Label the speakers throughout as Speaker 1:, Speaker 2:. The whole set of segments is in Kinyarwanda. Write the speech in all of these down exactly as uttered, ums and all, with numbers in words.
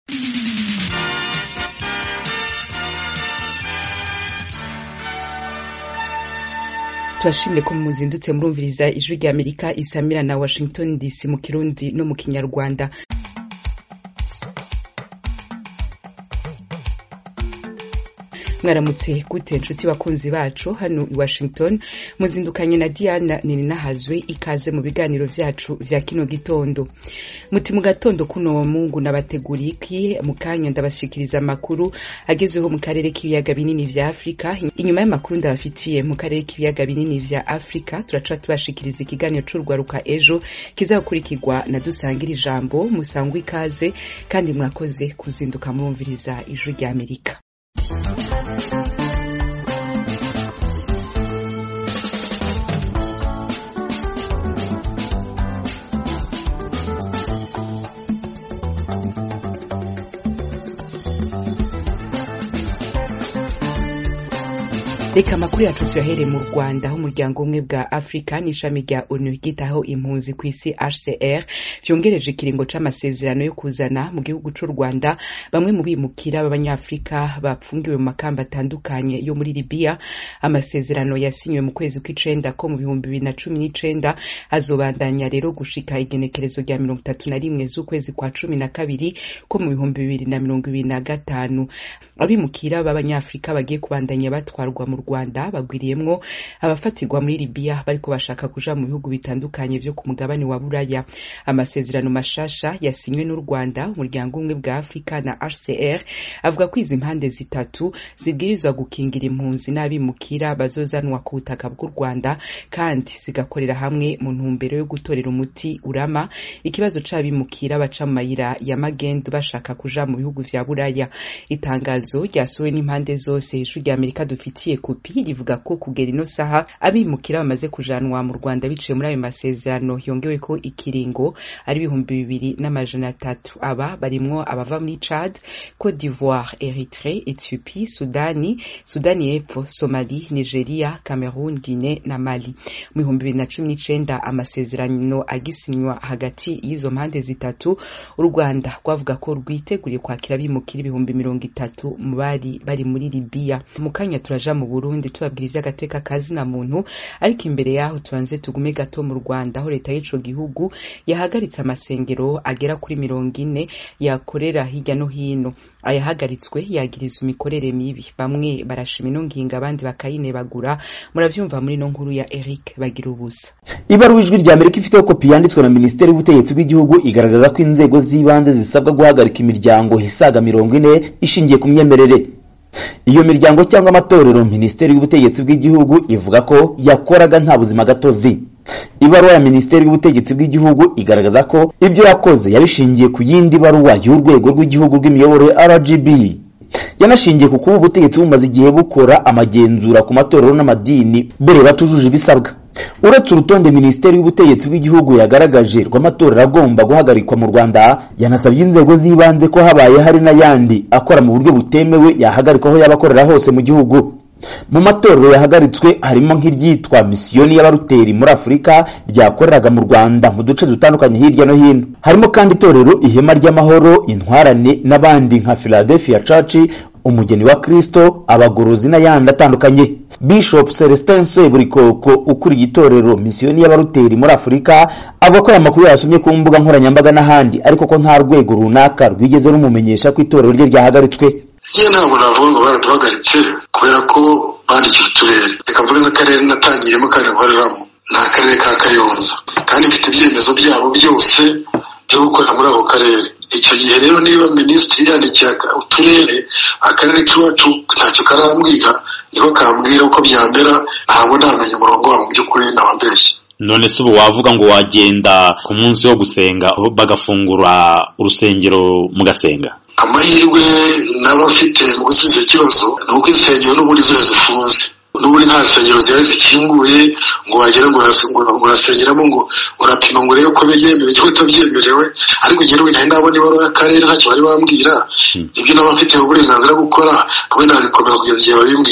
Speaker 1: Twashimye ko muzindutse murumviriza ijwi rya Amerika isamira na Washington D C mu Kirundi no mu Kinyarwanda. Mwaramutse gute inshuti bakunzi bacu hano i Washington, muzindukanye na Diana Nininahazwe, ikaze mu biganiro vyacu vya kino gitondo. Muti mu gatondo kuno Mungu nabateguriki mu kanya ndabashikiriza makuru agezweho mu karere k'ibiyaga binini vya Afrika. Inyuma y'amakuru ndabafitiye mu karere k'ibiyaga binini vya Afrika, turaca tubashikiriza ikiganiro c'urwaruka ejo kizakurikirwa na dusangira ijambo. Musangwe ikaze kandi mwakoze kuzinduka murumviriza ijwi rya Amerika. Reka amakuru yacu tuyahere mu Rwanda, aho umuryango umwe bwa Afrika n'ishami rya ONU ryitaho impunzi ku isi H C R vyongereje ikiringo c'amasezerano yo kuzana mu gihugu c'u Rwanda bamwe mu bimukira b'abanyafrika bapfungiwe mu makamba atandukanye yo muri Libya. Amasezerano yasinywe mu kwezi kw'icenda ko mu bihumbi bibiri na cumi n'icenda azobandanya rero gushika igenekerezo rya mirongo itatu na rimwe z'ukwezi kwa cumi na kabiri ko mu bihumbi bibiri na mirongo ibiri na gatanu. Abimukira b'abanyafrika bagiye kubandanya batwarwa mu Rwanda bagwiriyemwo abafatirwa muri Libya bariko bashaka kuja mu bihugu bitandukanye vyo ku mugabane wa Buraya. Amasezerano mashasha yasinywe n'u Rwanda, umuryango umwe bwa Afrika na H C R avuga ko izi mpande zitatu zibwirizwa gukingira impunzi n'abimukira bazozanwa ku butaka bw'u Rwanda kandi zigakorera hamwe mu ntumbero yo gutorera umuti urama ikibazo c'abimukira baca mu mayira ya magendo bashaka kuja mu bihugu vya Buraya. Itangazo ryasohowe n'impande zose ijwi rya Amerika dufitiye kopi rivuga ko kugera ino saha abimukira bamaze kujanwa mu Rwanda biciye muri ayo masezerano yongewe ko ikiringo ari ibihumbi bibiri n'amajana atatu. Aba barimwo abava muri Chad, Côte d'Ivoire, Eritrea, Ethiopie, Sudani, Sudani y'Epfo, Somalie, Nigeria, Cameroon, Guinée na Mali. Mu bihumbi bibiri na cumi n'icenda amasezerano agisinywa hagati y'izo mpande zitatu, u Rwanda rwavuga ko rwiteguriye kwakira abimukira ibihumbi mirongo itatu mu bari bari muri Libya. Mu kanya turaja mu Burundi tubabwira ivy'agateka kazi na muntu, ariko imbere yaho tubanze tugume gato mu Rwanda aho leta y'ico gihugu yahagaritse amasengero agera kuri mirongo ine yakorera hirya no hino. Ayahagaritswe yagirizwa imikorere mibi, bamwe barashima ino nginga abandi bakayinebagura. Muravyumva muri no nkuru ya Eric Bagirubusa.
Speaker 2: Ibaruwa ijwi rya Amerika ifite kopi yanditswe na Minisiteri y'Ubutegetsi bw'Igihugu igaragaza ko inzego z'ibanze zisabwa guhagarika imiryango hisaga mirongo ine ishingiye ku myemerere. Iyo miryango cyangwa amatorero Minisiteri y'Ubutegetsi bw'Igihugu ivuga ko yakoraga nta buzima gatozi. Ibaruwa ya Minisiteri y'Ubutegetsi bw'Igihugu igaragaza ko ibyo yakoze yabishingiye ku yindi baruwa y'urwego rw'igihugu rw'imiyoborere R G B. Yanashingiye ku kuba ubutegetsi bumaze igihe bukora amagenzura ku matorero n'amadini bere batujuje ibisabwa. Uretse urutonde Minisiteri y'Ubutegetsi bw'Igihugu yagaragaje rw'amatorero agomba guhagarikwa mu Rwanda, yanasabye inzego z'ibanze ko habaye hari n'ayandi akora mu buryo butemewe yahagarikwa aho yabakorera hose mu gihugu. Mu matorero yahagaritswe harimo nk'iryitwa Misiyoni y'Abaruteri muri Afrika ryakoreraga mu Rwanda mu duce dutandukanye hirya no hino. Harimo kandi itorero Ihema ry'Amahoro, Intwarane n'abandi nka Philadelphia Church, Umugeni wa Kristo, Abagorozi n'ayandi atandukanye. Bishop Celestin Seburikoko ukuriye itorero Misiyoni y'Abaruteri muri Afrika avuga ko aya makuru yasomye ku mbuga nkoranyambaga n'ahandi, ariko ko nta rwego runaka rwigeze rumumenyesha ko itorero rye ryahagaritswe.
Speaker 3: Iyo ntabwo navuga ngo baraduhagaritse kubera ko bandikiye uturere. Reka mvuge nk'akarere natangiremo kandi nkoreramo ni akarere ka Kayonza, kandi mfite ibyemezo byabo byose byo gukora muri ako karere. Icyo gihe rero niba minisitiri yandikiye uturere, akarere k'iwacu ntacyo karambwira, niko kambwira uko byambera, ntabwo namenya umurongo wabo mu by'ukuri nabambeshye.
Speaker 4: None se ubu wavuga ngo wagenda ku munsi wo gusenga bagafungura urusengero mugasenga?
Speaker 3: Amahirwe n'abafite mu gusubiza ikibazo ni uko insengero n'ubundi zose zifunze. N'ubundi nta nsengero zari zikinguye ngo wagera ngo urasengeramo ngo urapima ngo urebe ko byemerewe cyangwa utabyemerewe. Ariko njyewe ubu nari nabona ibaruwa y'akarere ntacyo bari bambwira. Ibyo n'abafite uburenganzira bwo gukora nawe nabikomeza kugeza igihe babimbwiriye.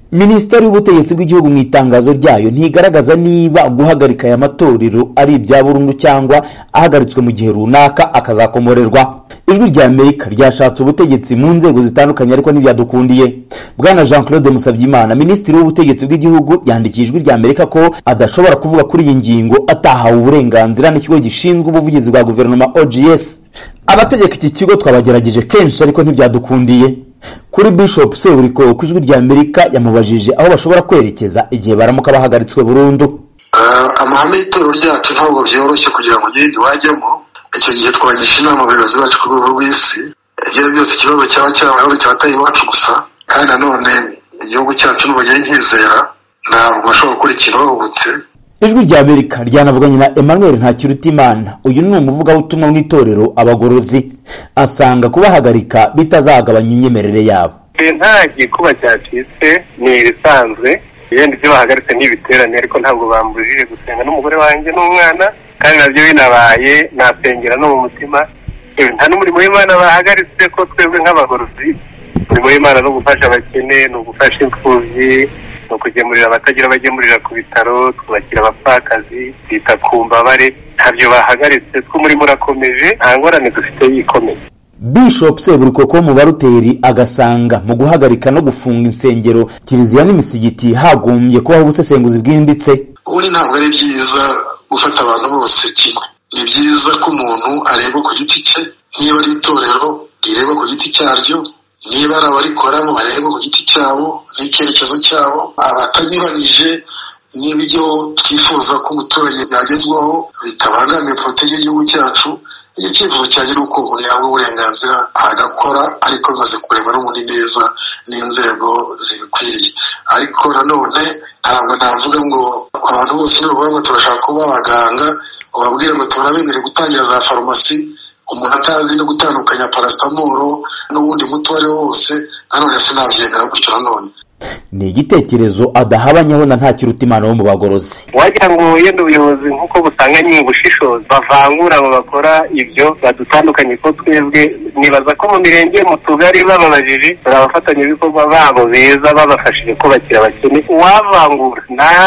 Speaker 2: Minisiteri y'ubutegetsi bw'igihugu mu itangazo ryayo ntigaragaza niba guhagarika aya matorero ari ibya burundu cyangwa ahagaritswe mu gihe runaka akazakomorerwa. Ijwi rya Amerika ryashatse ubutegetsi mu nzego zitandukanye ariko ntibyadukundiye. Bwana Jean Claude Musabyimana, Minisitiri w'ubutegetsi bw'igihugu, yandikiye Ijwi rya Amerika ko adashobora kuvuga kuri iyi ngingo atahawe uburenganzira n'ikigo gishinzwe ubuvugizi bwa guverinoma O G S. Abategeka iki kigo twabagerageje kenshi ariko ntibyadukundiye. Kuri Bishop Seburiko ku Ijwi rya Amerika yamubajije aho bashobora kwerekeza igihe baramuka bahagaritswe burundu.
Speaker 3: Amahame y'itorero ryacu ntabwo byoroshye kugira ngo ugende wajyemo. Icyo gihe twagisha inama abayobozi bacu ku rwego rw'isi. Ibyo byose ikibazo cyaba cyabayeho cyatari iwacu gusa, kandi nanone igihugu cyacu n'ubugiye nkizera ntabwo bashobora gukurikira bahubutse.
Speaker 2: Ijwi rya Amerika ryanavuganye na Emmanuel Ntakirutimana, uyu ni umuvugabutumwa mu itorero Abagorozi, asanga kubahagarika bitazagabanya imyemerere yabo.
Speaker 5: Nta gikuba cyacitse ni ibisanzwe, yenda ibyo bahagaritse n'ibiterane ariko ntabwo bambujije gusenga n'umugore wanjye n'umwana, kandi nabyo binabaye nasengera no mu mutima. Nta n'umurimo w'Imana bahagaritse ko twebwe nk'abagorozi, umurimo w'Imana no gufasha abakene, no gufasha imfubyi, no kugemurira abatagira bagemurira ku bitaro, twubakira abapfakazi, twita ku mbabare, ntabyo bahagaritse, tw'umurimo urakomeje, nta ngorane dufite yikomeye.
Speaker 2: Bishop Seburiko ko mu baruteri agasanga mu guhagarika no gufunga insengero, kiliziya n'imisigiti hagombye kubaho ubusesenguzi bwimbitse.
Speaker 3: Ubundi ntabwo ari byiza gufata abantu bose kimwe. Ni byiza ko umuntu areba ku giti cye, niba ari itorero rireba ku giti cyaryo, niba ari abarikoramo bareba ku giti cyabo n'icyerekezo cyabo, abatanyuranije n'ibyo twifuza ko umuturage yagezwaho bitabangamiye porotege y'igihugu cyacu. Icyifuzo cyanjye ni uko umuntu yahabwa uburenganzira agakora, ariko bimaze kureba n'ubundi neza n'inzego zibikwiriye. Ariko nanone ntabwo navuga ngo abantu bose nibavuga ngo turashaka kuba abaganga, ubabwire ngo turabemereye gutangira za farumasi, umuntu atazi no gutandukanya paracetamol n'ubundi muti uwo ari wo wose, nanone sinabyemera gutyo. Nanone
Speaker 2: ni igitekerezo adahabanyaho na Ntakirutimana wo mu Bagorozi.
Speaker 5: Wagira ngo yenda ubuyobozi nk'uko busanganye ubushishozi bavangura abo bakora ibyo badutandukanye, ko twebwe nibaza ko mu mirenge mu tugari bababajije abafatanyabikorwa babo beza babafashije kubakira abakene, uwavangura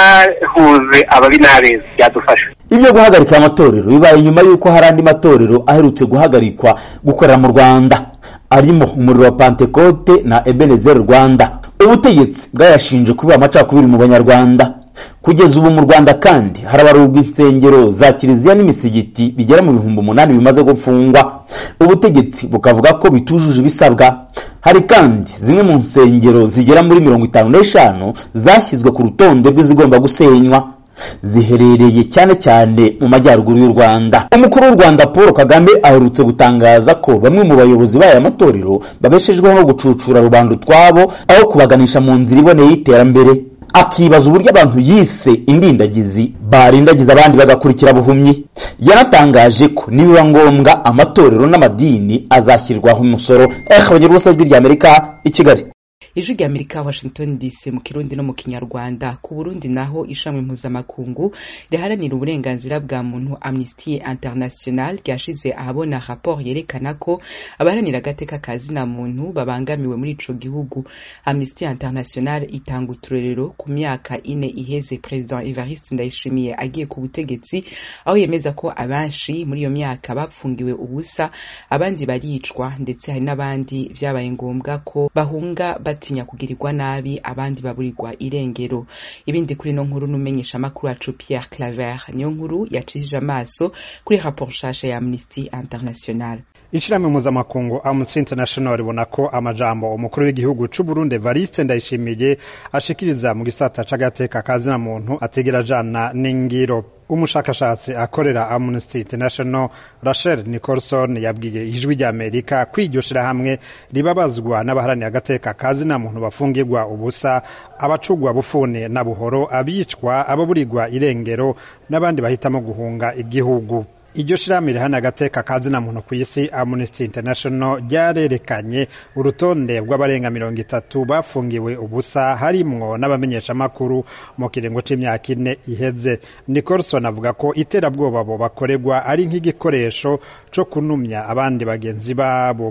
Speaker 5: ntahuze ababi n'abeza byadufasha.
Speaker 2: Ibyo guhagarika amatorero bibaye nyuma y'uko hari andi matorero aherutse guhagarikwa gukorera mu Rwanda, arimo umuriro wa Pentecote na Ebenezer Rwanda. Ubutegetsi bwayashinje kuba amacakubiri mu Banyarwanda. Kugeza ubu mu Rwanda kandi harabarurwa insengero za kiliziya n'imisigiti bigera mu bihumbi umunani bimaze gufungwa. Ubutegetsi bukavuga ko bitujuje ibisabwa. Hari kandi zimwe mu nsengero zigera muri mirongo itanu n'eshanu zashyizwe ku rutonde rw'izigomba gusenywa, ziherereye cyane cyane mu majyaruguru y'u Rwanda. Umukuru w'u Rwanda Paul Kagame aherutse gutangaza ko bamwe mu bayobozi b'aya matorero babeshejweho no gucucura rubanda utwabo aho kubaganisha mu nzira iboneye y'iterambere. Akibaza uburyo abantu yise indindagizi barindagiza abandi bagakurikira buhumyi. Yanatangaje ko nibiba ngombwa amatorero n'amadini azashyirwaho umusoro. Eh, abanyarwanda Ijwi rya Amerika i Kigali.
Speaker 1: Ijwi rya Amerika Washington D C mu Kirundi no mu Kinyarwanda. Ku Burundi naho ishami mpuzamakungu riharanira uburenganzira bwa muntu Amnesty International ryashize ahabona rapport yerekana ko abaharanira agateka kazi na muntu babangamiwe muri ico gihugu. Amnesty International itanga uturerero ku myaka ine iheze President Evariste Ndayishimiye agiye ku butegetsi, aho yemeza ko abanshi muri iyo myaka bapfungiwe ubusa, abandi baricwa, ndetse hari n'abandi vyabaye ngombwa ko bahunga batinya kugirirwa nabi, abandi baburirwa irengero. Ibindi kuri no nkuru numenyesha makuru yacu Pierre Claver niyo nkuru yacishije amaso kuri rapport shasha ya Amnesty International.
Speaker 6: Ishirahamwe mpuzamakungu Amnesty International ribona ko amajambo umukuru w'igihugu c'u Burundi Evariste Ndayishimiye ashikiriza mu gisata c'agateka kazi na muntu ategera jana n'ingiro. Umushakashatsi akorera Amnesty International Rachel Nicholson yabwiye Ijwi rya Amerika kwiryoshira hamwe ribabazwa n'abaharani agateka kazi na muntu bafungirwa ubusa, abacugwa bufune na buhoro, abicwa, ababurirwa irengero n'abandi bahitamo guhunga igihugu. Iryo shirahamwe rihana agateka kazi na muntu ku isi Amnesty International ryarerekanye urutonde rw'abarenga mirongo itatu bafungiwe ubusa, harimwo n'abamenyesha makuru mu kirengo c'imyaka ine iheze. Nicholson avuga ko iterabwoba bo bakorerwa ari nk'igikoresho co kunumya abandi bagenzi babo.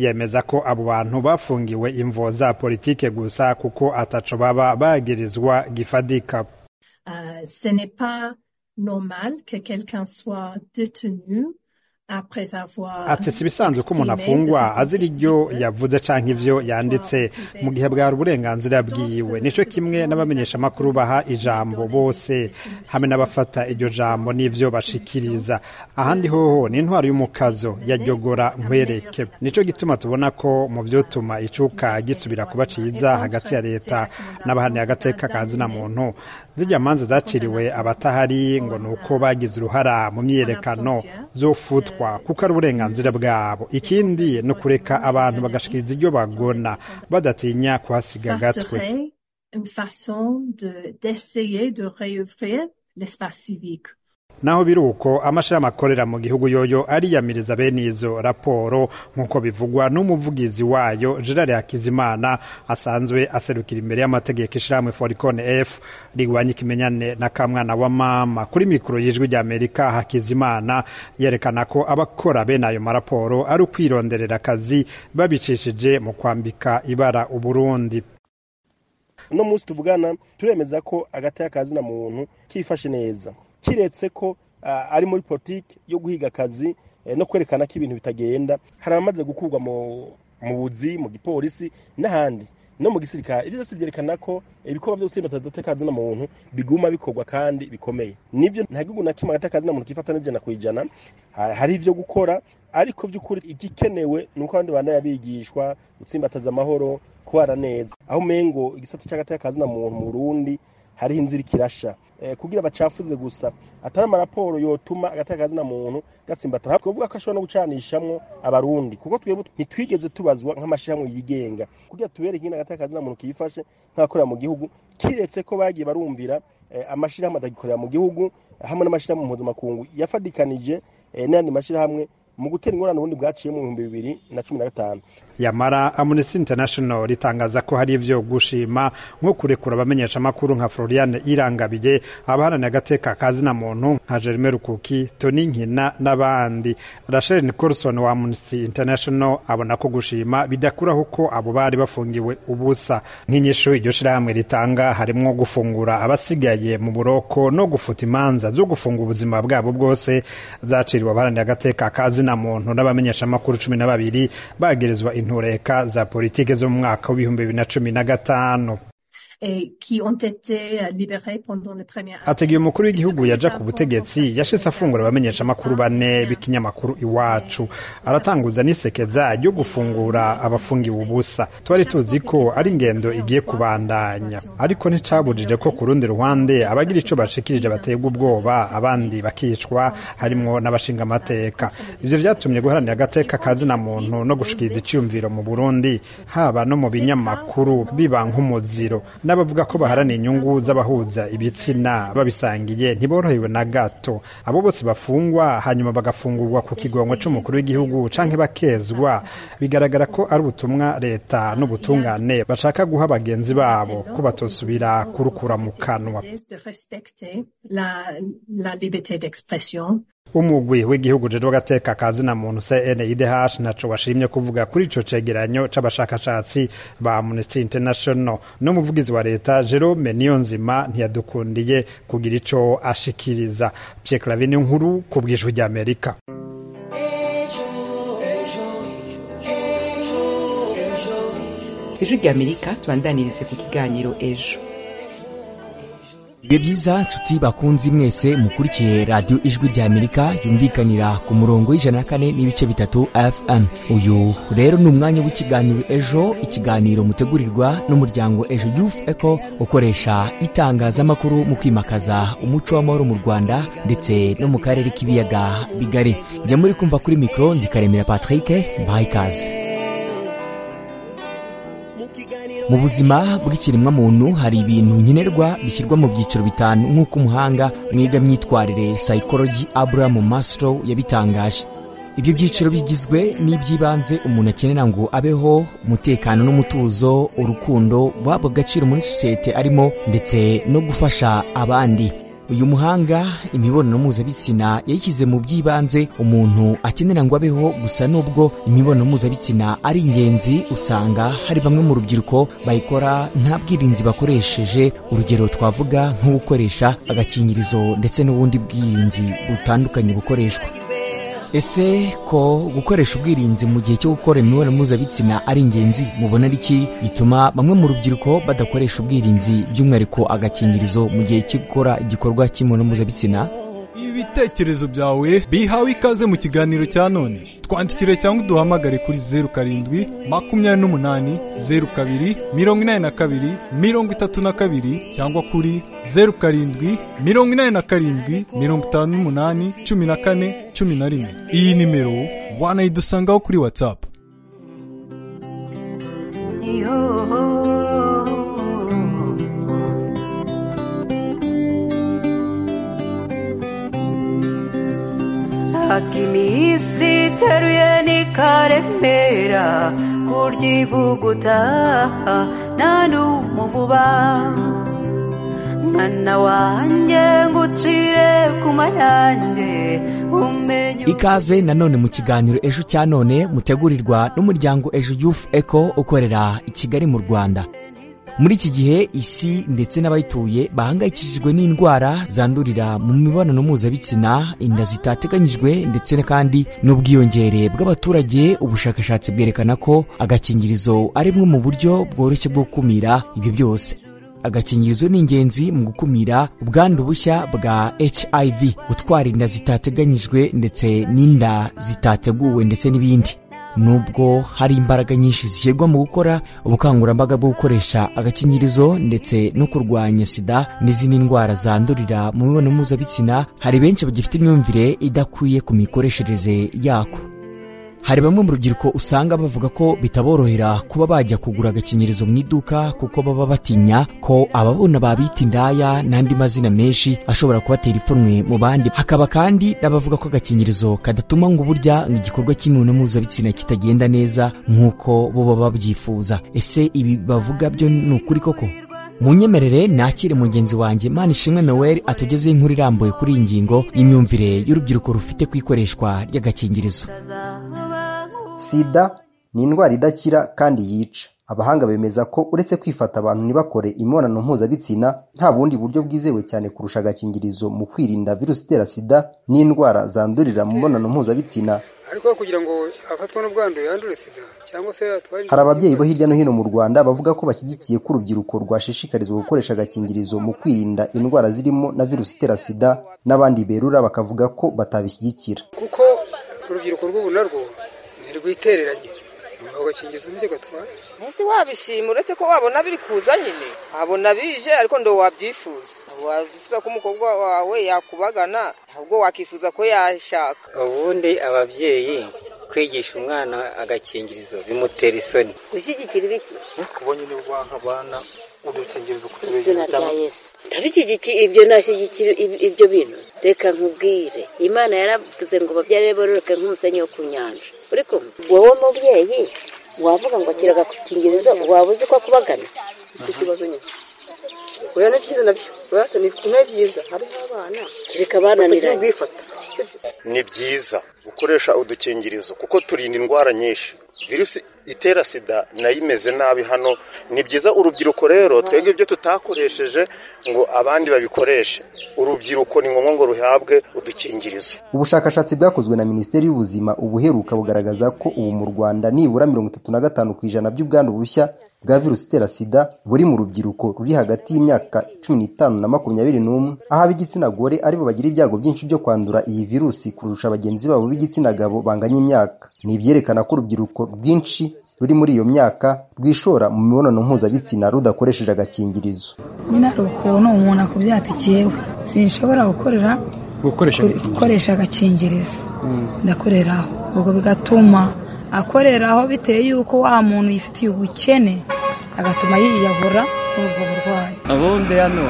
Speaker 6: yemeza ko abo bantu bafungiwe imvo za politike gusa kuko ataco baba bagirizwa gifadika.
Speaker 7: Uh, ce n'est pas normal que quelqu'un soit détenu
Speaker 6: ati si bisanzwe ko umuntu afungwa azira iryo yavuze canke ivyo yanditse mu gihe bwari uburenganzira bwiwe. Nico kimwe n'abamenyesha makuru baha ijambo bose hamwe n'abafata iryo jambo n'ivyo bashikiriza. Ahandi hoho ni intwaro y'umukazo yajyogora nkwereke. Nico gituma tubona ko mu vyotuma icuka gisubira kuba ciza hagati ya leta n'abahaniye agateka kazina muntu. Zijya manza zaciriwe abatahari ngo nuko bagize uruhara mu myiyerekano zofutwa kuko ari uburenganzira bwabo. Ikindi no kureka abantu bagashikiriza iryo bagona badatinya kuhasiga gatwe.
Speaker 7: Une façon de d'essayer de réouvrir l'espace civique.
Speaker 6: Naho biruko amashami akorera mu gihugu yoyo ariyamiriza bene izo raporo nkuko bivugwa n'umuvugizi wayo Gerard Hakizimana asanzwe aserukira imbere y'amategeko ishiramwe Foricon F rigwanya ikimenyane na kamwana wa mama. Kuri mikro y'ijwi rya Amerika, Hakizimana yerekana ko abakora bene ayo maraporo ari ukwironderera akazi babicishije mu kwambika ibara Uburundi.
Speaker 8: No musi tuvugana turemeza ko agataya kazi na muntu kifashe neza, kiretse ko uh, ari muri politiki yo guhiga akazi eh, no kwerekana ko ibintu bitagenda. Hari amaze gukurwa mu mu buzi mu gipolisi n'ahandi no mu gisirikare. Ibyo byose byerekana ko ibikorwa byo gutsinda agatakazi na muntu biguma bikorwa kandi bikomeye. Nivyo nta gihugu na kimwe agatakazi na muntu kifata n'ijana kwijana. Hari ivyo gukora, ariko by'ukuri igikenewe nuko abandi bana yabigishwa gutsimbataza amahoro, kwara neza. Aho mengo igisata cy'agatakazi na muntu mu Burundi hari inzira kirasha eh, kugira bacafuze gusa atari amaraporo yotuma agatakazi na muntu gatsimbatara. Kuvuga ko ashobora no gucanishamwo abarundi kuko twebwe ntitwigeze tubazwa nk'amashyirahamwe yigenga kugira tubereke nyine agatakazi na muntu kiyifashe nk'akorera mu gihugu, kiretse ko bagiye barumvira eh, amashyirahamwe adagikorera mu gihugu hamwe n'amashyirahamwe mpuzamakungu yafadikanije eh, n'andi mashyirahamwe mu gutera ingorane ubundi bwaciye mu bihumbi bibiri na cumi na gatanu.
Speaker 6: Yamara Amnesty International ritangaza ko hari ivyo gushima nko kurekura abamenyesha makuru nka Floriane Irangabiye, abaharana agateka kazi na muntu nka Jeremy Rukuki, Tony Nkina n'abandi. Rachel Nicholson wa Amnesty International abona ko gushima bidakuraho ko abo bari bafungiwe ubusa. Nk'inyishu iryo shirahamwe ritanga harimo gufungura abasigaye mu buroko no gufuta imanza zo gufunga ubuzima bwabo bwose zaciriwe abaharana agateka kazi na muntu n'abamenyesha makuru cumi na babiri bagerezwa intureka za politike zo mu mwaka w'ibihumbi bibiri na cumi na gatanu.
Speaker 7: Et qui ont été libérés pendant les premières.
Speaker 6: Ategiye umukuru w'igihugu yaja ku butegetsi yashitse afungura abamenyesha makuru bane b'ikinyamakuru Iwacu. Aratanguza n'isekeza ryo gufungura abafungiwe ubusa. Twari tuzi ko ari ingendo igiye kubandanya, ariko nticabujije ko ku rundi ruhande abagira ico bashikirije bategwa ubwoba, abandi bakicwa harimo n'abashinga amateka. Ivyo vyatumye guharanira agateka kazi na muntu no gushikiriza iciyumviro mu Burundi haba no mu binyamakuru biba nk'umuziro. N'abavuga ko baharana inyungu z'abahuza ibitsina babisangiye ntiborohewe na gato. Abo bose bafungwa hanyuma bagafungurwa ku kigongo c'umukuru w'igihugu canke bakezwa, bigaragara ko ari ubutumwa leta n'ubutungane bashaka guha bagenzi babo ko batosubira kurukura mu kanwa. Umugwi w'igihugu jeje w'agateka kazi na muntu C N I D H naco washimye kuvuga kuri ico cegeranyo c'abashakashatsi ba Amnesty International. No muvugizi wa leta Jerome Niyonzima ntiyadukundiye kugira ico ashikiriza. Pierre Clavin nkuru ku bw'ijwi rya Amerika.
Speaker 1: Ijwi rya Amerika tubandanirize ku kiganiro ejo.
Speaker 9: Bibe byiza nshuti bakunzi mwese mukurikiye radio Ijwi rya Amerika yumvikanira ku murongo y'ijana na kane n'ibice bitatu F M. Uyu rero ni umwanya w'ikiganiro ejo, ikiganiro mutegurirwa n'umuryango Ejo Youth Echo ukoresha itangazamakuru mu kwimakaza umuco w'amahoro mu Rwanda ndetse no mu karere k'ibiyaga bigari. Njya muri kumva kuri mikro ndikaremera Patrick Mbaikaze. Mu buzima bw'ikiremwa muntu hari ibintu nkenerwa bishyirwa mu byiciro bitanu nk'uko umuhanga mwiga myitwarire psychology Abraham Maslow yabitangaje. Ibyo byiciro bigizwe n'iby'ibanze umuntu akenera ngo abeho: umutekano n'umutuzo, urukundo, guhabwa agaciro muri societe arimo ndetse no gufasha abandi. uyu muhanga imibonano mpuzabitsina yayishyize mu by'ibanze umuntu akenera ngo abeho, gusa nubwo imibonano mpuzabitsina ari ingenzi usanga hari bamwe mu rubyiruko bayikora nta bwirinzi bakoresheje. Urugero twavuga nko gukoresha agakingirizo ndetse n'ubundi bwirinzi butandukanye bukoreshwa. Ese ko gukoresha ubwirinzi mu gihe cyo gukora imibonano mpuzabitsina ari ingenzi, mubona ari iki gituma bamwe mu rubyiruko badakoresha ubwirinzi by'umwihariko agakingirizo mu gihe cyo gukora igikorwa cy'imibonano mpuzabitsina?
Speaker 10: Ibitekerezo byawe bihawe ikaze mu kiganiro cya none. Twandikire cyangwa uduhamagare kuri zeru karindwi makumyabiri n'umunani zeru kabiri mirongo inani na kabiri mirongo itatu na kabiri cyangwa kuri zeru karindwi mirongo inani na karindwi mirongo itanu n'umunani cumi na kane cumi na rimwe. Iyi nimero wanayidusangaho kuri WhatsApp.
Speaker 11: Akimisi teruye ni karemera kuryivuguta nanu muvuba mwana wanjye ngucire kumarange umenye.
Speaker 9: Ikaze nanone mu kiganiro Ejo cya none mutegurirwa n'umuryango Ejo Youth Eco ukorera i Kigali mu Rwanda. Muri iki gihe isi ndetse n'abayituye bahangayikishijwe n'indwara zandurira mu mibonano mpuzabitsina, inda zitateganyijwe ndetse kandi n'ubwiyongere bw'abaturage. Ubushakashatsi bwerekana ko agakingirizo ari bumwe mu buryo bworoshye bwo gukumira ibyo byose. Agakingirizo ni ingenzi mu gukumira ubwandu bushya bwa H I V, gutwara inda zitateganyijwe ndetse n'inda zitateguwe ndetse n'ibindi. Nubwo hari imbaraga nyinshi zishyirwa mu gukora ubukangurambaga bwo gukoresha agakingirizo ndetse no kurwanya sida n'izindi ndwara zandurira mu mibonano mpuzabitsina, hari benshi bagifite imyumvire idakwiye ku mikoreshereze yako. Hari bamwe mu rubyiruko usanga bavuga ko bitaborohera kuba bajya kugura agakingirizo mu iduka kuko baba batinya ko ababona babita indaya n'andi mazina menshi ashobora kubatera ipfunwe mu bandi. Hakaba kandi n'abavuga ko agakingirizo kadatuma ngo burya igikorwa cy'imibonano mpuzabitsina kitagenda neza nk'uko bo baba babyifuza. Ese ibi bavuga byo ni ukuri koko? Munyemerere nakire mugenzi wanjye Manishimwe Noel atugezeho inkuru irambuye kuri iyi ngingo y'imyumvire y'urubyiruko rufite kwikoreshwa ry'agakingirizo.
Speaker 12: Sida ni indwara idakira kandi yica. Abahanga bemeza ko uretse kwifata abantu ntibakore imibonano mpuzabitsina, nta bundi buryo bwizewe cyane kurusha agakingirizo mu kwirinda virusi itera sida n'indwara zandurira mu mibonano mpuzabitsina.
Speaker 13: Ariko kugira ngo afatwa n'ubwandu yandure sida cyangwa se atware.
Speaker 12: Hari ababyeyi bo hirya no hino mu Rwanda bavuga ko bashyigikiye ko urubyiruko rwashishikarizwa gukoresha agakingirizo mu kwirinda indwara zirimo na virusi itera sida, n'abandi berura bakavuga ko batabishyigikira.
Speaker 13: Kuko urubyiruko rw'ubu narwo ntirwitereranye agakingirizo n'icyo gatwara.
Speaker 14: Ese wabishima uretse ko wabona biri kuza nyine, abona bije ariko ndo wabyifuza. Wabifuza ko umukobwa wawe yakubagana, ahubwo wakifuza ko yashaka.
Speaker 15: Ubundi ababyeyi kwigisha umwana agakingirizo bimutera isoni.
Speaker 14: Gushyigikira ibiki?
Speaker 13: Kubonye ni bwanka bana udukingirizo
Speaker 16: kutubegera cyangwa Yesu. Ndabikigiki ibyo nashyigikira ibyo bintu. Reka nkubwire, Imana yaravuze ngo babyare bororoke nk'umusenyi wo ku nyanja. Uriko wowe mubyeyi wavuga ngo akira agakingirizo wabuze ko kubagana.
Speaker 14: Iki kibazo nyine. Oya ni byiza nabyo. Oya ni byiza. Hari abana.
Speaker 16: Kireka bananira.
Speaker 17: Ni byiza gukoresha udukingirizo kuko turinda indwara nyinshi. Virusi itera sida nayo imeze nabi hano. Ni byiza urubyiruko rero twebwe ibyo tutakoresheje ngo abandi babikoreshe. Urubyiruko ni ngombwa ngo ruhabwe udukingirizo.
Speaker 12: Ubushakashatsi bwakozwe na Minisiteri y'Ubuzima ubuheruka bugaragaza ko ubu mu Rwanda nibura mirongo itatu na gatanu ku ijana by'ubwandu bushya bwa virusi itera sida buri mu rubyiruko ruri hagati y'imyaka cumi n'itanu na makumyabiri n'umwe, aho ab'igitsina gore aribo bagira ibyago byinshi byo kwandura iyi virusi kurusha bagenzi babo b'igitsina gabo banganya imyaka. Ni ibyerekana ko urubyiruko rwinshi ruri muri iyo myaka rwishora mu mibonano mpuzabitsina rudakoresheje agakingirizo.
Speaker 18: Nyina rukono umuntu akubyatikiyewe sinshobora gukorera gukoresha agakingirizo ndakoreraho, ubwo bigatuma akoreraho biteye yuko wa muntu yifitiye ubukene agatuma yiyahura ubwo burwayi.
Speaker 19: Abundi hano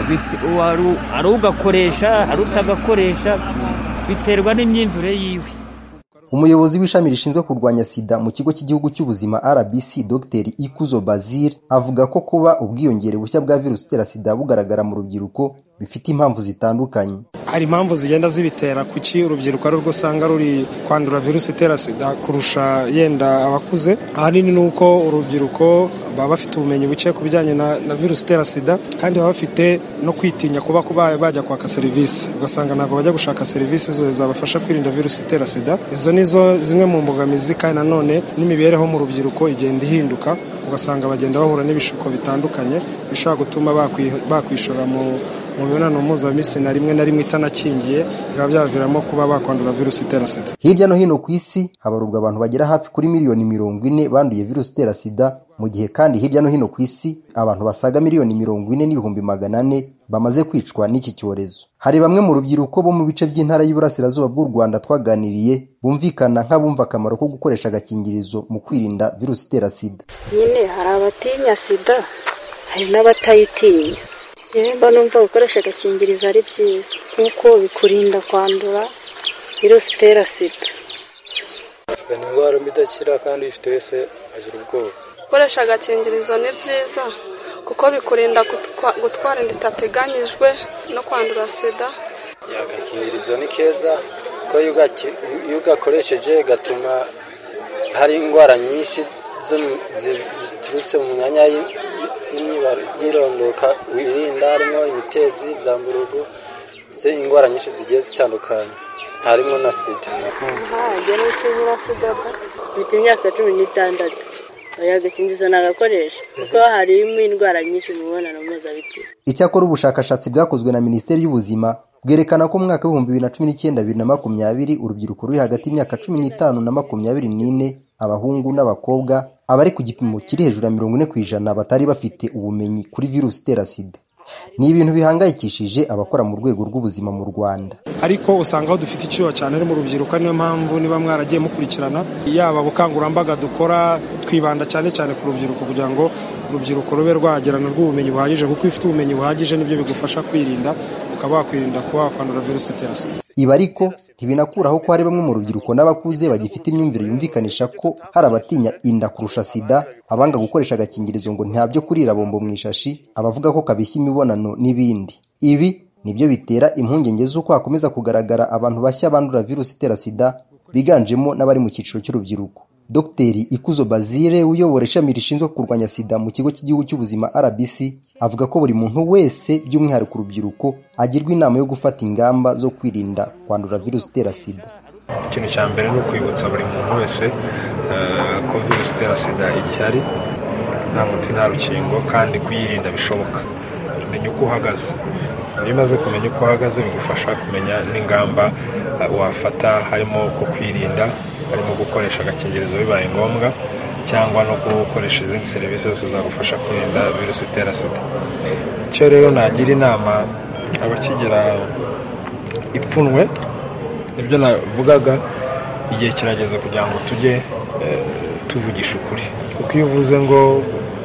Speaker 19: ari ugakoresha ari utagakoresha biterwa n'imyumvire yiwe.
Speaker 12: Umuyobozi w'ishami rishinzwe kurwanya sida mu kigo cy'igihugu cy'ubuzima R B C Dr Ikuzo Bazir avuga ko kuba ubwiyongere bushya bwa virusi itera sida bugaragara mu rubyiruko bifite impamvu zitandukanye.
Speaker 20: Hari impamvu zigenda zibitera kuki urubyiruko ari rwo usanga ruri kwandura virusi itera sida kurusha yenda abakuze. Ahanini ni uko urubyiruko baba bafite ubumenyi buke ku bijyanye na, na virusi itera sida, kandi baba bafite no kwitinya kuba kuba bajya kwaka serivisi, ugasanga ntabwo bajya gushaka serivisi zo zabafasha kwirinda virusi itera sida. Izo nizo zimwe mu mbogamizi, kandi nanone n'imibereho mu rubyiruko igenda ihinduka, ugasanga bagenda bahura n'ibishuko bitandukanye bishobora gutuma bakwishora mu mu mibonano mpuzabitsina rimwe na rimwe itanakingiye, bikaba byaviramo kuba bakwandura virusi itera sida.
Speaker 12: Hirya no hino ku isi habarurwa abantu bagera hafi kuri miliyoni mirongo ine banduye virusi itera sida, mu gihe kandi hirya no hino ku isi abantu basaga miliyoni mirongo ine n'ibihumbi magana ane bamaze kwicwa n'iki cyorezo. Hari bamwe mu rubyiruko bo mu bice by'intara y'Iburasirazuba bw'u Rwanda twaganiriye bumvikana nk'abumva akamaro ko gukoresha agakingirizo mu kwirinda virusi itera sida.
Speaker 21: Nyine hari abatinya sida, hari n'abatayitinya. Yemba numva gukoresha agakingirizo ari byiza kuko bikurinda kwandura virusi itera sida.
Speaker 22: Sida ni indwara idakira kandi ifite wese agira ubwoba.
Speaker 23: Gukoresha agakingirizo ni byiza kuko bikurinda gutwara inda itateganyijwe no kwandura sida.
Speaker 22: Agakingirizo ni keza kuko iyo ugakoresheje gatuma hari indwara nyinshi ziturutse mu myanya yirondoka wirinda, harimo imitezi, zamburugu, se indwara nyinshi zigiye zitandukanye harimo na sida.
Speaker 21: Aha, njye n'ukinyira sida mfite imyaka cumi n'itandatu. Oya, agakingirizo nagakoresha kuko harimo indwara nyinshi mu mibonano mpuzabitsina.
Speaker 12: Icyakora ubushakashatsi bwakozwe na Minisiteri y'Ubuzima bwerekana ko mu mwaka w'ibihumbi bibiri na cumi n'icyenda bibiri na makumyabiri urubyiruko ruri hagati y'imyaka cumi n'itanu na makumyabiri n'ine, abahungu n'abakobwa, abari ku gipimo kiri hejuru ya mirongo ine ku ijana batari bafite ubumenyi kuri virusi itera sida. Ni ibintu bihangayikishije abakora mu rwego rw'ubuzima mu Rwanda.
Speaker 20: Ariko usanga aho dufite icyuho cyane ari mu rubyiruko, niyo mpamvu niba mwaragiye mukurikirana yaba bukangurambaga dukora twibanda cyane cyane ku rubyiruko kugira ngo urubyiruko rube rwagerana rw'ubumenyi buhagije, kuko ifite ubumenyi buhagije nibyo bigufasha kwirinda, ukaba wakwirinda kuba wakwandura virusi itera sida.
Speaker 12: Ibi ariko ntibinakuraho ko hari bamwe mu rubyiruko n'abakuze bagifite imyumvire yumvikanisha ko hari abatinya inda kurusha sida, abanga gukoresha agakingirizo ngo ntabyo kurira bombo mu ishashi, abavuga ko kabishya imibonano n'ibindi. Ibi nibyo bitera impungenge z'uko hakomeza kugaragara abantu bashya bandura virusi itera sida, biganjemo n'abari mu cyiciro cy'urubyiruko. Dr Ikuzo Bazire uyobora ishami rishinzwe kurwanya sida mu kigo cy'igihugu cy'ubuzima R B C avuga ko buri muntu wese by'umwihariko urubyiruko agirwa inama yo gufata ingamba zo kwirinda kwandura virusi itera sida.
Speaker 24: Ikintu cya mbere ni ukwibutsa buri muntu wese ko virusi itera sida igihari, nta muti nta rukingo, kandi kuyirinda bishoboka. Kumenya uko uhagaze, iyo umaze kumenya uko uhagaze bigufasha kumenya n'ingamba wafata, harimo ko kwirinda, harimo gukoresha agakingirizo bibaye ngombwa, cyangwa no gukoresha izindi serivisi zose zagufasha kwirinda virusi itera sida. Icyo rero nagira inama abakigira ipfunwe, nibyo navugaga, igihe kirageze kugira ngo tujye tuvugisha ukuri, kuko iyo uvuze ngo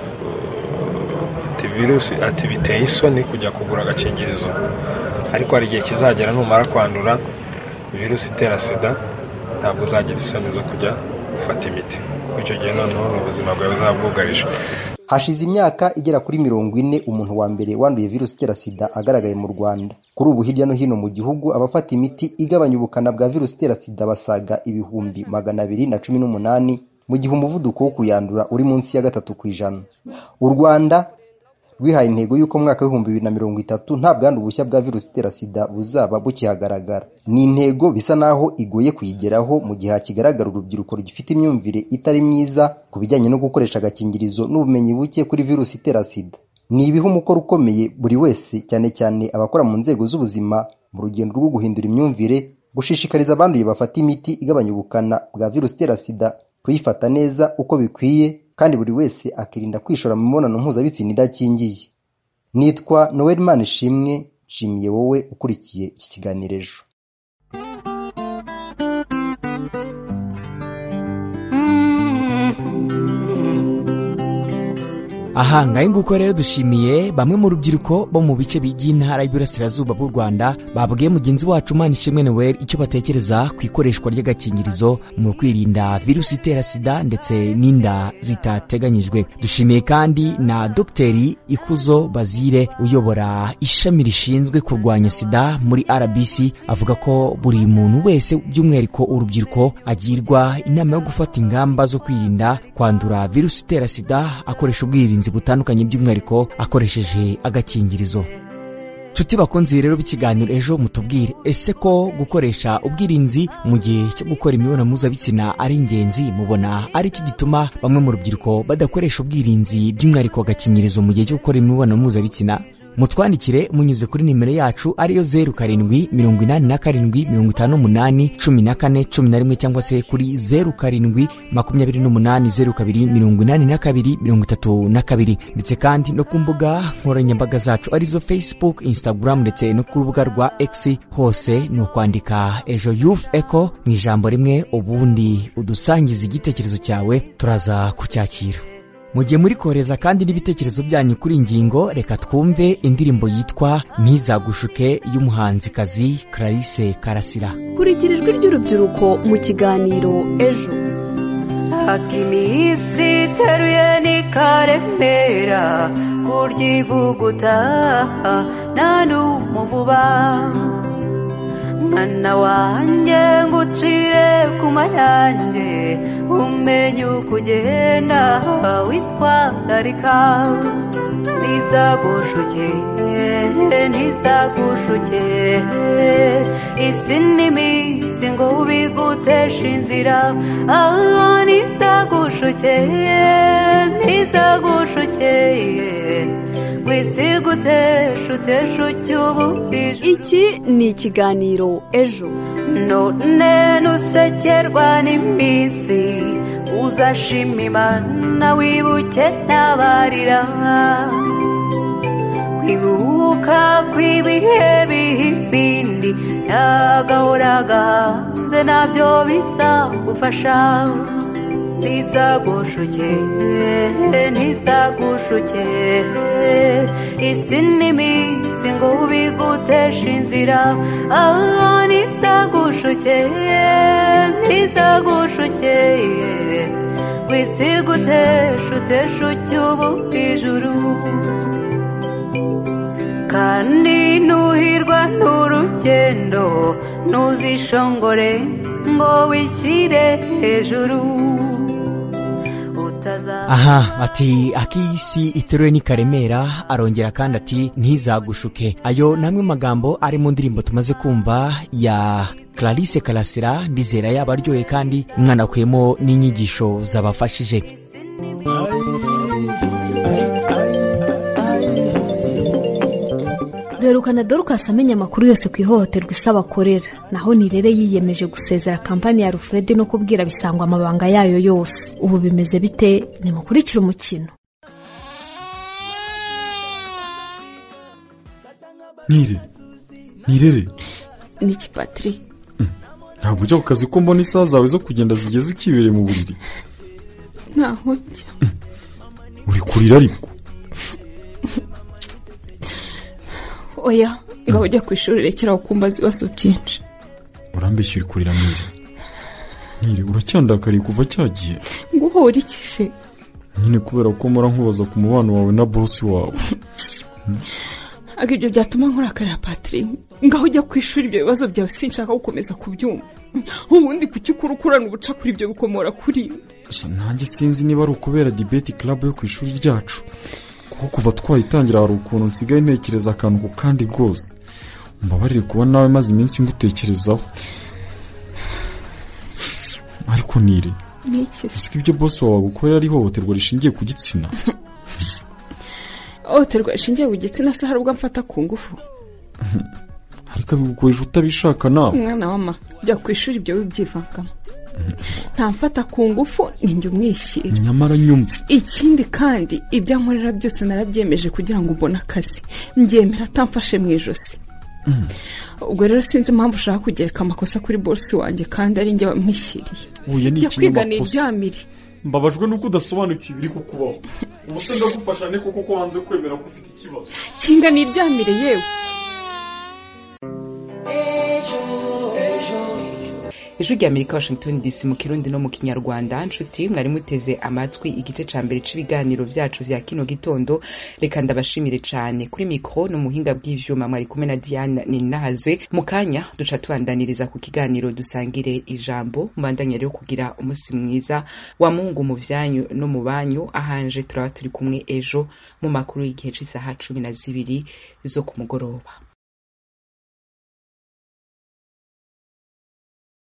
Speaker 24: virusi ati biteye isoni kujya kugura agakingirizo, ariko hari igihe kizagera numara kwandura virusi itera sida ntabwo uzagira isoni zo kujya gufata imiti, icyo gihe noneho ubuzima bwawe buzabwugarije.
Speaker 12: Hashize imyaka igera kuri mirongo ine umuntu wa mbere wanduye virusi itera sida agaragaye mu Rwanda. Kuri ubu hirya no hino mu gihugu abafata imiti igabanya ubukana bwa virusi itera sida basaga ibihumbi magana abiri na cumi n'umunani, mu gihe umuvuduko wo kuyandura uri munsi ya gatatu ku ijana. U Rwanda rwihaye intego y'uko mu mwaka w'ibihumbi bibiri na mirongo itatu nta bwandu bushya bwa virusi itera sida buzaba bukihagaragara. Ni intego bisa naho igoye kuyigeraho mu gihe hakigaragara urubyiruko rugifite imyumvire itari myiza ku bijyanye no gukoresha agakingirizo n'ubumenyi buke kuri virusi itera sida. Ni ibiha umukoro ukomeye buri wese, cyane cyane abakora mu nzego z'ubuzima, mu rugendo rwo guhindura imyumvire, gushishikariza abanduye bafata imiti igabanya ubukana bwa virusi itera sida kuyifata neza uko bikwiye, kandi buri wese akirinda kwishora mu mibonano mpuzabitsina idakingiye. Nitwa Noel Manishimwe, nshimiye wowe ukurikiye iki kiganiro ejo.
Speaker 9: aha ngahe nguko rero dushimiye bamwe mu rubyiruko bo mu bice by'intara y'Iburasirazuba bw'u Rwanda babwiye mugenzi wacu Manishimwe Noel icyo batekereza ku ikoreshwa ry'agakingirizo mu kwirinda virusi itera sida ndetse n'inda zitateganyijwe. Dushimiye kandi na Dogiteri Ikuzo Bazire uyobora ishami rishinzwe kurwanya sida muri R B C, avuga ko buri muntu wese by'umwihariko urubyiruko agirwa inama yo gufata ingamba zo kwirinda kwandura virusi itera sida akoresha ubwirinzi butandukanye by'umwihariko akoresheje agakingirizo. Chuti bakunzi rero b'ikiganiro ejo mutubwire ese ko gukoresha ubwirinzi mu gihe cyo gukora imibonano mpuzabitsina ari ingenzi, mubona ari iki gituma bamwe mu rubyiruko badakoresha ubwirinzi by'umwihariko agakingirizo mu gihe cyo gukora imibonano mpuzabitsina? Mutwandikire munyuze kuri nimero yacu ariyo zeru karindwi mirongo inani na karindwi mirongo itanu n'umunani cumi na kane cumi na rimwe cyangwa se kuri zeru karindwi makumyabiri n'umunani zeru kabiri mirongo inani na kabiri mirongo itatu na kabiri, ndetse kandi no ku mbuga nkoranyambaga zacu arizo Facebook, Instagram ndetse no ku rubuga rwa X, hose ni ukwandika Ejo Youth Echo mu ijambo rimwe, ubundi udusangiza igitekerezo cyawe turaza kucyakira. Mugiye muri koreza kandi n'ibitekerezo byanyu kuri ingingo, reka twumve indirimbo yitwa Ntizagushuke y'umuhanzikazi Clarisse Karasira.
Speaker 2: Kurikirijwe ry'urubyiruko mu kiganiro Ejo.
Speaker 11: Akimisi teruye ni karemera kuryivuguta nanu muvuba mwana wanjye ngucire kumayanjye umenye ukugenda witwararika ntizagushuke ntizagushuke isi n'iminsi ngo ubiguteshe inzira ah ntizagushuke ntizagushuke
Speaker 2: iki ni ikiganiro Ejo.
Speaker 11: None nusekerwa n'iminsi uzashima Imana wibuke n'abarira kwibuka kw'ibihe bihibindi yagahora gahanze nabyo bizagufasha ntizagushuke ntizagushuke isi n'iminsi ngo ubiguteshe inzira ah ntizagushuke ntizagushuke wisiguteshe uteshe ucyubu ijuru kandi nuhirwa n'urugendo ntuzishongore ngo wishyire hejuru.
Speaker 9: Aha ati akisi iteruye ni karemera, arongera kandi ati ntizagushuke. Ayo namwe magambo ari mu ndirimbo tumaze kumva ya Clarisse Karasira, ndizera yabaryoye kandi mwana kwemo n'inyigisho zabafashije.
Speaker 3: Derukana Dorcas amenya amakuru yose ku ihohoterwa isaba akorera, naho Nirere yiyemeje gusezera kampani ya Rufredi no kubwira Bisangwa amabanga yayo yose. Ubu bimeze bite? Nimukurikira umukino.
Speaker 4: Nire Nirere
Speaker 5: niki Patri?
Speaker 4: Ntabwo ujya ku kazi ko mbona isaha zawe zo kugenda zigeze ukibereye mu buriri.
Speaker 5: Ntaho njya.
Speaker 4: Uri kurira ariko?
Speaker 5: Oya, ngaho ujya ku ishuri rekera ukumbaza ibibazo byinshi.
Speaker 4: Urambeshya uri kurira Nire. Nire uracyandakariye kuva cyagiye.
Speaker 5: Nguho uri kise?
Speaker 4: Nyine kubera ko mora nkubaza ku mubano wawe na boss wawe.
Speaker 5: Agibyo byatuma nkurakara Patri. Ngaho ujya ku ishuri ibyo bibazo byawe sinshaka gukomeza kubyumva. Ubundi kuki kurukurana ubuca kuri ibyo bikomora kuri.
Speaker 4: Nanjye sinzi niba ari ukubera debate club yo ku ishuri ryacu. Kuko kuva twayitangira hari ukuntu nsigaye ntekereza akantu ku kandi rwose. Mbabarire kuba nawe maze iminsi ngutekerezaho. Ariko Nire,
Speaker 5: niki?
Speaker 4: Ese ibyo boss wawe gukorera ari hohoterwa rishingiye ku gitsina?
Speaker 5: Hohoterwa rishingiye ku gitsina se hari ubwo mfata ku ngufu?
Speaker 4: Ariko bigukoresha utabishaka nawe.
Speaker 5: Mwana wama, jya ku ishuri ibyo wibyivangamo. Nta mfata ku ngufu ninjye umwishyira.
Speaker 4: Nyamara nyumva.
Speaker 5: Ikindi kandi ibyo nkorera byose narabyemeje kugira ngo mbone akazi. Ndyemera atamfashe mu ijosi. Ubwo rero sinzi impamvu ushaka kugereka amakosa kuri boss wanjye kandi ari njye wamwishyiriye.
Speaker 4: Uye ni
Speaker 5: ikintu makosa. Mbabajwe
Speaker 4: nuko udasobanukiwe biri kukubaho. ubuse ndagufasha ne kuko wanze kwemera ko ufite ikibazo.
Speaker 5: Kinga niryamire yewe.
Speaker 1: Ijwi rya Amerika Washington D C mu Kirundi no mu Kinyarwanda. Nshuti mwari muteze amatwi igice ca mbere c'ibiganiro vyacu vya kino gitondo. Reka ndabashimire cane. Kuri mikro no muhinga bw'ivyuma mwari kumwe na Diane Ninahazwe. Mukanya duca tubandaniriza ku kiganiro dusangire ijambo. Mbandanya rero kugira umunsi mwiza wa Mungu mu vyanyu no mu banyu. Ahanje turaba turi kumwe ejo mu makuru y'igihe c'isaha cumi na zibiri zo ku mugoroba.